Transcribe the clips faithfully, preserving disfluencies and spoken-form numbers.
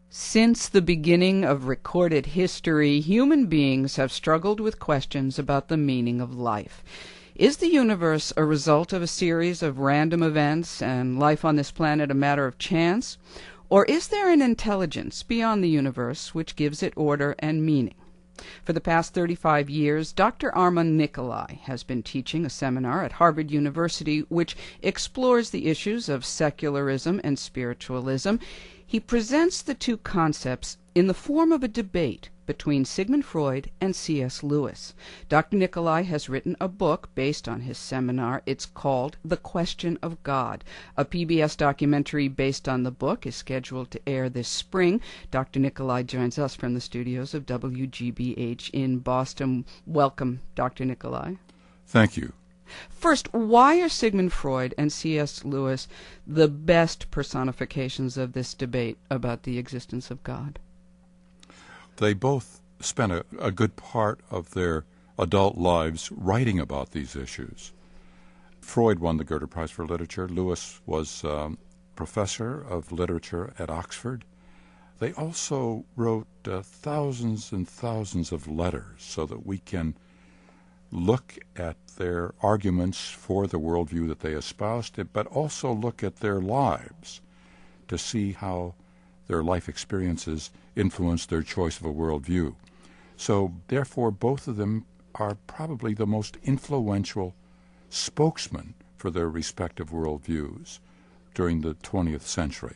Since the beginning of recorded history, human beings have struggled with questions about the meaning of life. Is the universe a result of a series of random events and life on this planet a matter of chance? Or is there an intelligence beyond the universe which gives it order and meaning? For the past thirty-five years, Doctor Armand Nicolai has been teaching a seminar at Harvard University which explores the issues of secularism and spiritualism. He presents the two concepts in the form of a debate between Sigmund Freud and C S Lewis. Doctor Nicolai has written a book based on his seminar. It's called The Question of God. A P B S documentary based on the book is scheduled to air this spring. Doctor Nicolai joins us from the studios of W G B H in Boston. Welcome, Doctor Nicolai. Thank you. First, why are Sigmund Freud and C S Lewis the best personifications of this debate about the existence of God? They both spent a, a good part of their adult lives writing about these issues. Freud won the Goethe Prize for Literature. Lewis was um, professor of literature at Oxford. They also wrote uh, thousands and thousands of letters so that we can look at their arguments for the worldview that they espoused, but also look at their lives to see how their life experiences influenced their choice of a worldview. So, therefore, both of them are probably the most influential spokesmen for their respective worldviews during the twentieth century.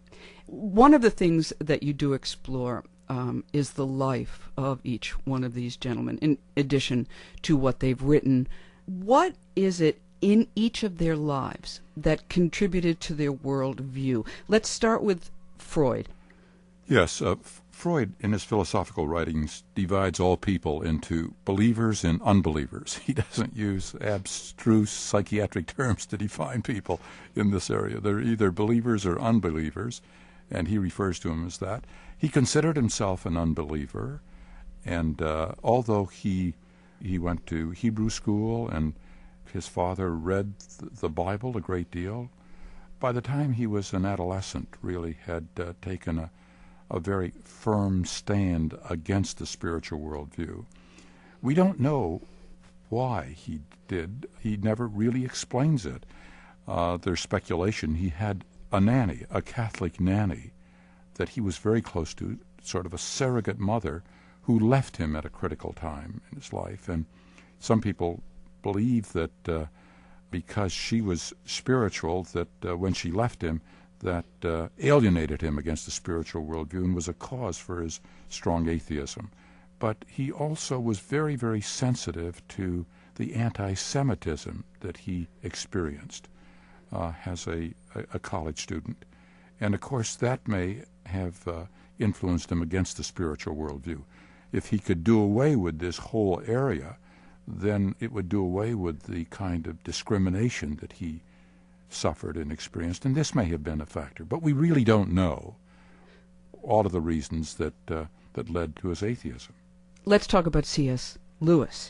One of the things that you do explore Um, is the life of each one of these gentlemen, in addition to what they've written. What is it in each of their lives that contributed to their worldview? Let's start with Freud. Yes, uh, F- Freud, in his philosophical writings, divides all people into believers and unbelievers. He doesn't use abstruse psychiatric terms to define people in this area. They're either believers or unbelievers, and he refers to them as that. He considered himself an unbeliever, and uh, although he he went to Hebrew school and his father read th- the Bible a great deal, by the time he was an adolescent, really had uh, taken a, a very firm stand against the spiritual worldview. We don't know why he did. He never really explains it. Uh, there's speculation he had a nanny, a Catholic nanny, that he was very close to, sort of a surrogate mother, who left him at a critical time in his life. And some people believe that uh, because she was spiritual, that uh, when she left him, that uh, alienated him against the spiritual worldview and was a cause for his strong atheism. But he also was very, very sensitive to the anti-Semitism that he experienced uh, as a, a, a college student. And, of course, that may have uh, influenced him against the spiritual worldview. If he could do away with this whole area, then it would do away with the kind of discrimination that he suffered and experienced, and this may have been a factor. But we really don't know all of the reasons that uh, that led to his atheism. Let's talk about C S Lewis.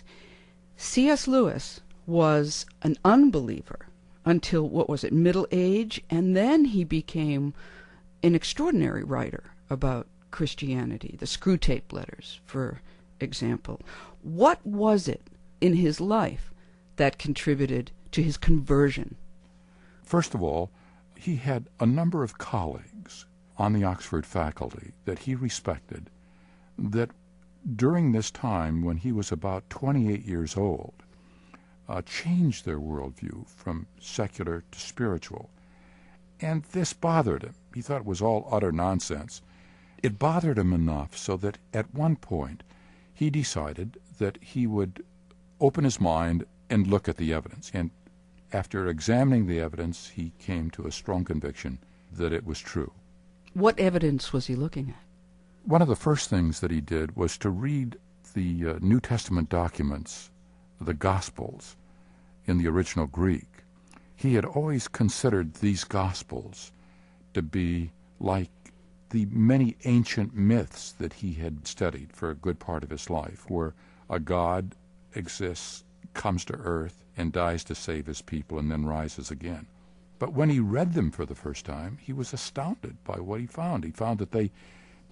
C S Lewis was an unbeliever until, what was it, middle age, and then he became an extraordinary writer about Christianity, the Screwtape Letters, for example. What was it in his life that contributed to his conversion? First of all, he had a number of colleagues on the Oxford faculty that he respected that during this time, when he was about twenty-eight years old, uh, changed their worldview from secular to spiritual. And this bothered him. He thought it was all utter nonsense. It bothered him enough so that at one point he decided that he would open his mind and look at the evidence. And after examining the evidence, he came to a strong conviction that it was true. What evidence was he looking at? One of the first things that he did was to read the uh, New Testament documents, the Gospels, in the original Greek. He had always considered these Gospels to be like the many ancient myths that he had studied for a good part of his life, where a God exists, comes to earth, and dies to save his people, and then rises again. But when he read them for the first time, he was astounded by what he found. He found that they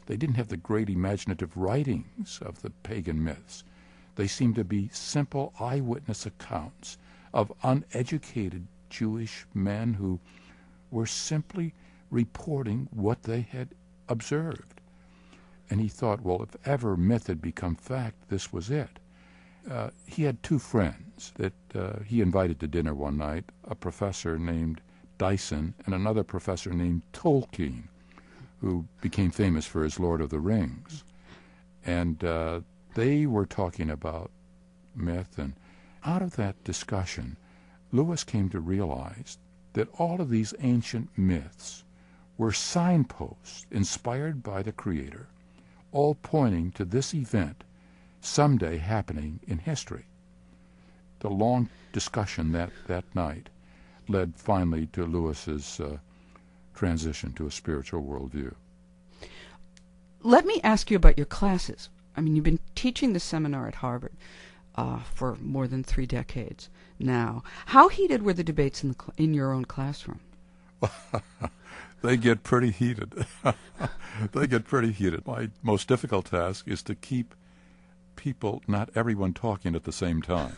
They didn't have the great imaginative writings of the pagan myths. They seemed to be simple eyewitness accounts of uneducated Jewish men who were simply reporting what they had observed. And he thought, well, if ever myth had become fact, this was it. Uh, he had two friends that uh, he invited to dinner one night, a professor named Dyson and another professor named Tolkien, who became famous for his Lord of the Rings. And uh, they were talking about myth, and out of that discussion, Lewis came to realize that all of these ancient myths were signposts inspired by the Creator, all pointing to this event someday happening in history. The long discussion that, that night led finally to Lewis's uh, transition to a spiritual worldview. Let me ask you about your classes. I mean, you've been teaching the seminar at Harvard uh, for more than three decades now. How heated were the debates in the cl- in your own classroom? They get pretty heated. They get pretty heated. My most difficult task is to keep people, not everyone, talking at the same time.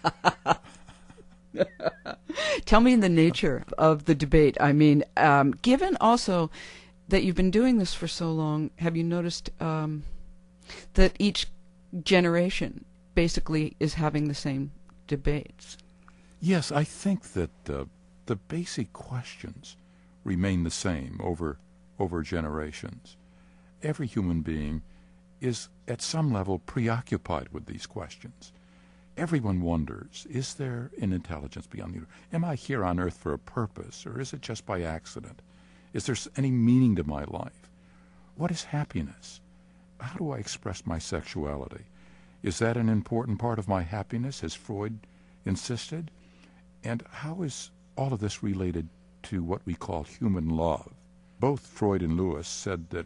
Tell me the nature of the debate. I mean, um, given also that you've been doing this for so long, have you noticed um, that each generation basically is having the same debates? Yes, I think that uh, the basic questions remain the same over over generations. Every human being is at some level preoccupied with these questions. Everyone wonders, is there an intelligence beyond the universe? Am I here on earth for a purpose, or is it just by accident? Is there any meaning to my life? What is happiness? How do I express my sexuality? Is that an important part of my happiness, as Freud insisted? And how is all of this related to what we call human love? Both Freud and Lewis said that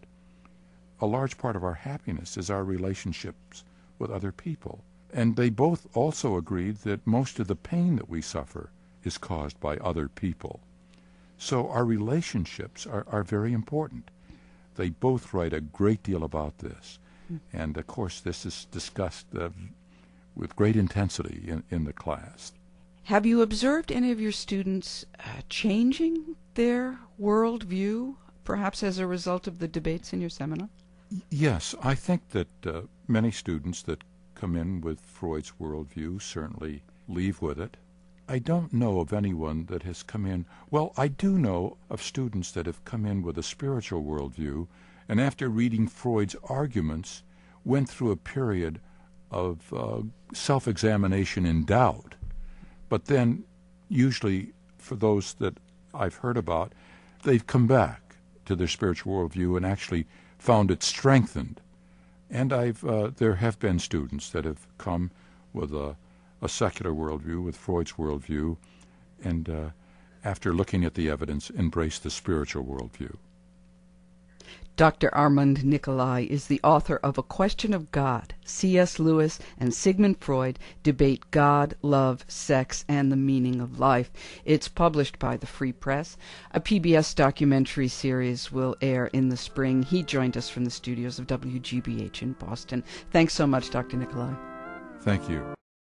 a large part of our happiness is our relationships with other people. And they both also agreed that most of the pain that we suffer is caused by other people. So our relationships are, are very important. They both write a great deal about this. And, of course, this is discussed uh, with great intensity in, in the class. Have you observed any of your students uh, changing their worldview, perhaps as a result of the debates in your seminar? Yes, I think that uh, many students that come in with Freud's worldview certainly leave with it. I don't know of anyone that has come in. Well, I do know of students that have come in with a spiritual worldview, and after reading Freud's arguments, went through a period of uh, self-examination and doubt. But then, usually, for those that I've heard about, they've come back to their spiritual worldview and actually found it strengthened. And I've uh, there have been students that have come with a, a secular worldview, with Freud's worldview, and uh, after looking at the evidence, embraced the spiritual worldview. Doctor Armand Nicolai is the author of A Question of God. C S. Lewis and Sigmund Freud debate God, love, sex, and the meaning of life. It's published by the Free Press. A P B S documentary series will air in the spring. He joined us from the studios of W G B H in Boston. Thanks so much, Doctor Nicolai. Thank you.